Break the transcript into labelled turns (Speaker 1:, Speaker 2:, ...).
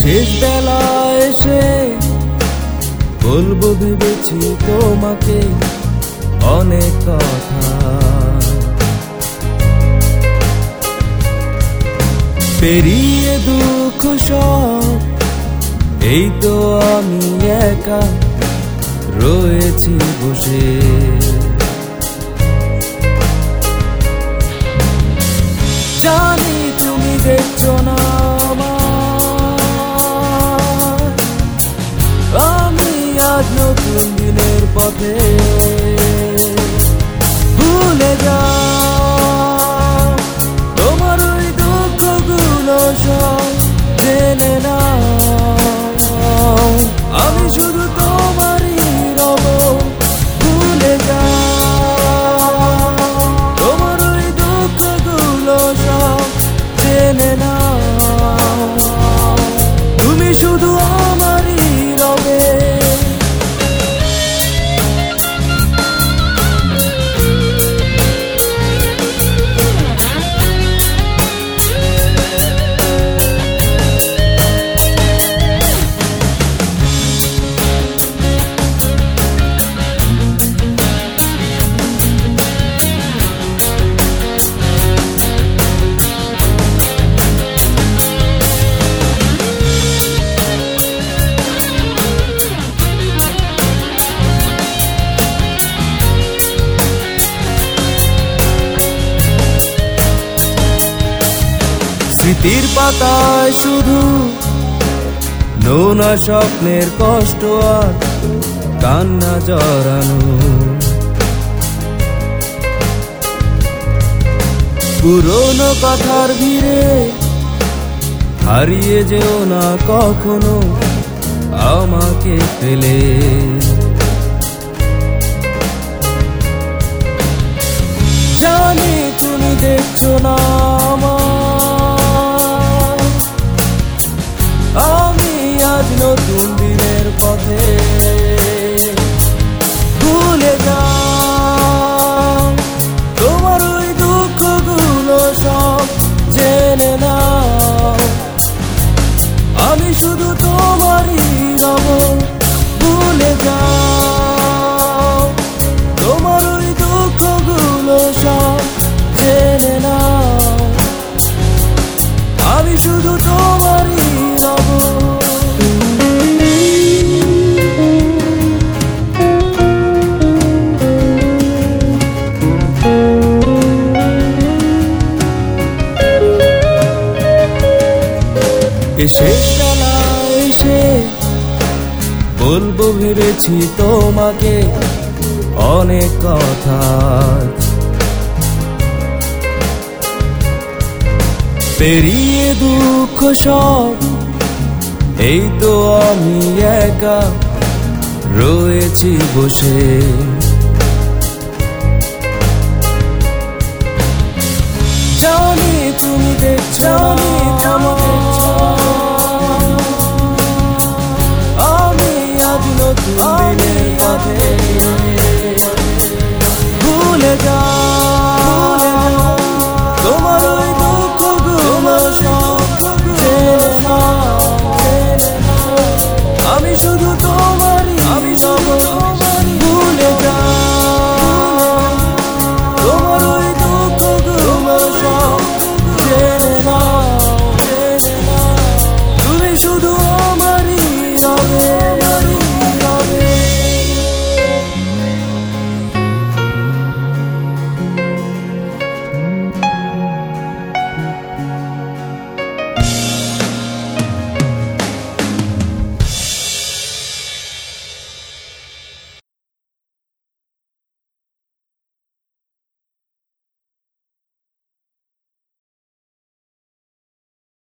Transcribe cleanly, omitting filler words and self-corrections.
Speaker 1: শেষ বেলা এসে বলবো ভেবেছি তোমাকে অনেক কথা, পেরিয়ে দুঃখ সব এই তো আমি একা রয়েছি বসে। জানি তুমি দেখছো না আমি আজ নতুন দিনের পথে। ভুলে যাও তোমার ওই দুঃখগুলো সব জেনে নাও, আমি শুধু তোমারই রব। ভুলে যাও তোমার ওই দুঃখগুলো সব জেনে নাও, তুমি শুধু আমারই রবে। স্মৃতির পাতায় শুধু নোনা স্বপ্নের কষ্ট আর কান্না জড়ানো, পুরনো কথার ভিড়ে হারিয়ে যেও না কখনো আমাকে ফেলে। জানি তুমি দেখছো না আমি আজ নতুন দিনের পথে। ভুলে যাও তোমার ওই দুঃখগুলো সব জেনে নাও, আমি শুধু তোমারই রব। ভুলে যাও তোমার ওই দুঃখগুলো সব জেনে নাও, আমি শুধু তোমারই রব। শেষ বেলা এসে বলবো ভেবেছি তোমাকে অনেক কথা, পেরিয়ে দুঃখ সব এই তো আমি একা রয়েছি বসে। জানি তুমি দেখছো